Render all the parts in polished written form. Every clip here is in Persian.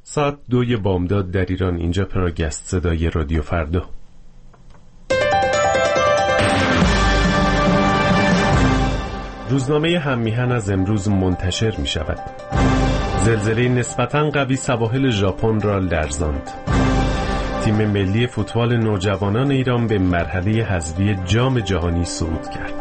ساعت 2 بامداد در ایران. اینجا پراگست صدای رادیو فردا. روزنامه هممیهن از امروز منتشر می شود. زلزله نسبتاً قوی سواحل ژاپن را لرزاند. تیم ملی فوتبال نوجوانان ایران به مرحله حذفی جام جهانی صعود کرد.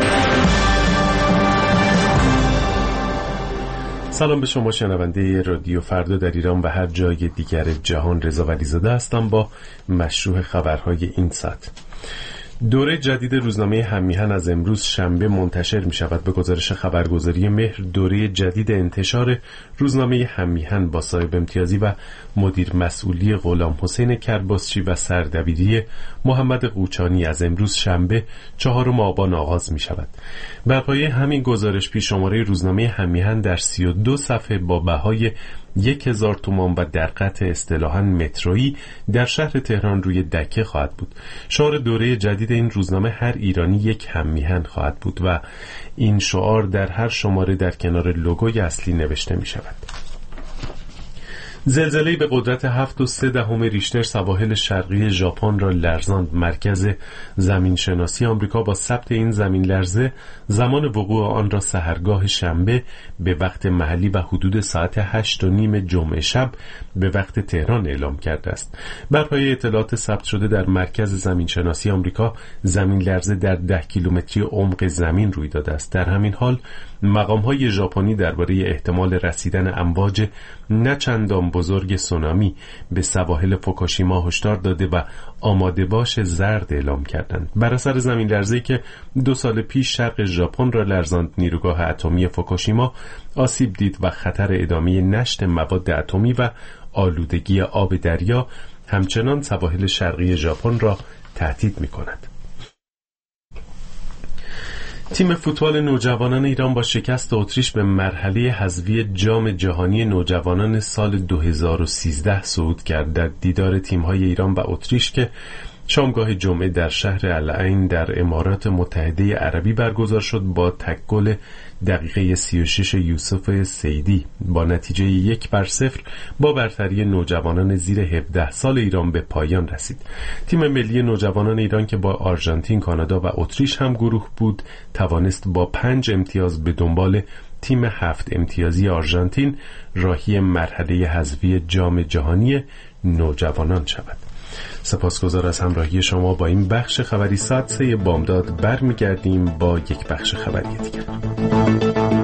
سلام به شما شنونده رادیو فردا در ایران و هر جای دیگر جهان. رضا ولیزاده هستم با مشروع خبرهای این ساعت. دوره جدید روزنامه هممیهن از امروز شنبه منتشر می شود. به گزارش خبرگزاری مهر، دوره جدید انتشار روزنامه هممیهن با صاحب امتیازی و مدیر مسئولی غلام حسین کرباسچی و سردبیری محمد قوچانی از امروز شنبه 4 آبان آغاز می شود. بر پایه همین گزارش پیش‌شماره روزنامه هممیهن در 32 صفحه با بهای 1000 تومان و در قطع اصطلاحاً مترویی در شهر تهران روی دکه خواهد بود. شعار دوره جدید این روزنامه هر ایرانی یک هممیهن خواهد بود و این شعار در هر شماره در کنار لوگوی اصلی نوشته می شود. زلزله‌ای به قدرت 7.3 ریشتر سواحل شرقی ژاپن را لرزاند. مرکز زمینشناسی آمریکا با ثبت این زمین لرزه زمان وقوع آن را سحرگاه شنبه به وقت محلی و حدود ساعت 8:30 جمعه شب به وقت تهران اعلام کرده است. بر پایه اطلاعات ثبت شده در مرکز زمینشناسی آمریکا، زمین لرزه در 10 کیلومتری عمق زمین روی داده است. در همین حال مقام‌های ژاپنی درباره احتمال رسیدن امواج نه چندان بزرگ سونامی به سواحل فوکوشیما هشدار داده و آماده باش زرد اعلام کردند. بر اثر زمین لرزه‌ای که 2 سال پیش شرق ژاپن را لرزاند، نیروگاه اتمی فوکوشیما آسیب دید و خطر ادامه نشت مواد اتمی و آلودگی آب دریا همچنان سواحل شرقی ژاپن را تهدید می‌کند. تیم فوتبال نوجوانان ایران با شکست اتریش به مرحله حذفی جام جهانی نوجوانان سال 2013 صعود کرد. در دیدار تیم‌های ایران و اتریش که شامگاه جمعه در شهر العین در امارات متحده عربی برگزار شد، با تک گل دقیقه 36 یوسف سیدی با نتیجه 1-0 با برتری نوجوانان زیر 17 سال ایران به پایان رسید. تیم ملی نوجوانان ایران که با آرژانتین، کانادا و اتریش هم گروه بود، توانست با 5 امتیاز به دنبال تیم 7 امتیازی آرژانتین راهی مرحله حذفی جام جهانی نوجوانان شود. سپاسگزار از همراهی شما با این بخش خبری. ساعت 3 بامداد برمیگردیم با یک بخش خبری دیگر.